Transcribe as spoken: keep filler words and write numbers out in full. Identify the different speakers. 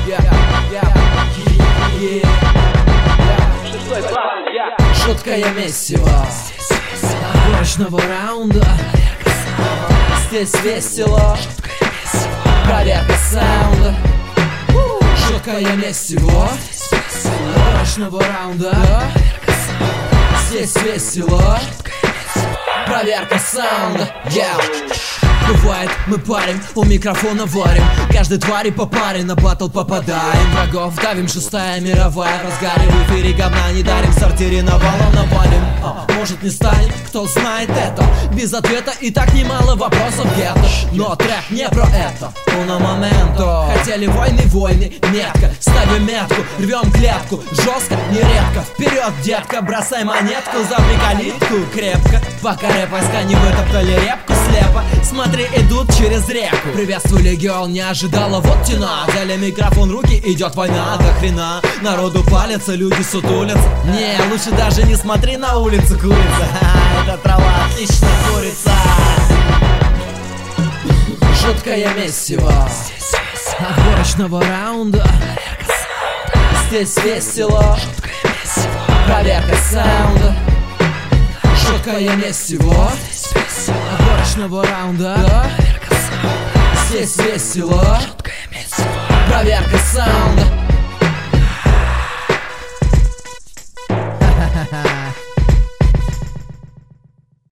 Speaker 1: Жуткое месиво отборочного раунда. Здесь весело. Проверка саунда. Жуткое месиво отборочного раунда. Здесь весело. Проверка саунда. Yeah. Бывает, мы парим, у микрофона варим. Каждой твари по паре на батл попадаем. Врагов давим, шестая мировая в разгаре. В эфире говна не дарим, в сортире навалом напалим. а, Может не станет, кто знает это. Без ответа и так немало вопросов где-то. Но трек не про это. Уно моменто. Хотели войны, войны, метко. Ставим метку, рвем клетку. Жестко, нередко. Вперед, детка, бросай монетку за приколитку. Крепко, пока рэп-войска не вытоптали репку слепо. Смотри, идут через реку. Приветствую, легион, не ожидала, вот тена. Взяли микрофон, руки, идет война. До хрена, народу палятся, люди сутулятся. Не, лучше даже не смотри на улицу, курица. Эта трава отлично курица. Жуткое месиво отборочного раунда. Здесь весело. Проверка саунда. Жуткое месиво отборочного раунда. Здесь весело. Проверка саунда.